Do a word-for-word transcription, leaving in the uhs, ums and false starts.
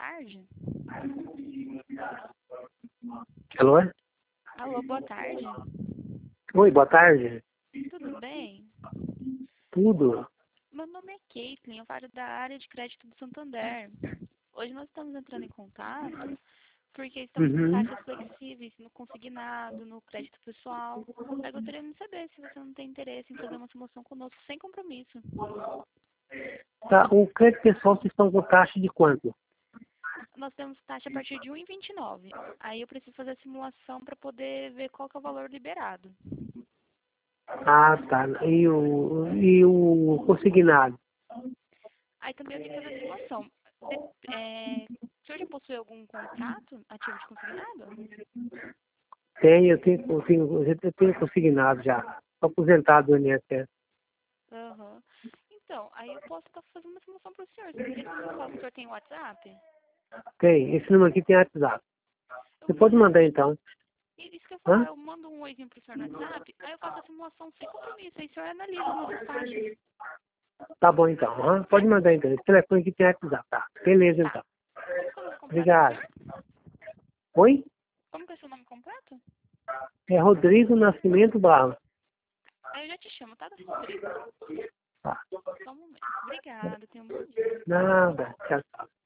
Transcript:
tarde. Alô? Alô, boa tarde. Oi, boa tarde. Tudo bem? Tudo? Meu nome é Caitlin, eu falo da área de crédito do Santander. Hoje nós estamos entrando em contato porque estamos com Uhum. taxas flexíveis no consignado, no crédito pessoal. Eu gostaria de saber se você não tem interesse em fazer uma simulação conosco sem compromisso. Tá, o crédito pessoal vocês estão com taxa de quanto? Nós temos taxa a partir de um vírgula vinte e nove. Aí eu preciso fazer a simulação para poder ver qual que é o valor liberado. Ah, tá. E o, e o consignado? Aí também eu tenho que fazer a simulação. Você, é, o senhor já possui algum contrato ativo de consignado? Tenho, eu tenho, eu tenho, eu tenho consignado já. Estou aposentado do I N S S. Aham. Então, aí eu posso estar fazendo uma simulação para o senhor. Esse número que o senhor tem WhatsApp? Tem, esse número aqui tem WhatsApp. Eu Você pode mando, mandar então. isso que eu ia falar, Hã? eu mando um oizinho pro senhor no WhatsApp, aí eu faço a simulação sem compromisso, aí o senhor analisa as nossas taxas. Tá bom então. Hã? Pode mandar então. Esse telefone aqui tem WhatsApp. Tá. Beleza Tá. então. Como que é o nome completo do Obrigado. senhor? Oi? Como que é o seu nome completo? É Rodrigo Nascimento Barros. Aí eu já te chamo, tá, Rodrigo? Tá. Só um momento. Obrigada, tenha um bom dia. Nada. Tchau, tchau.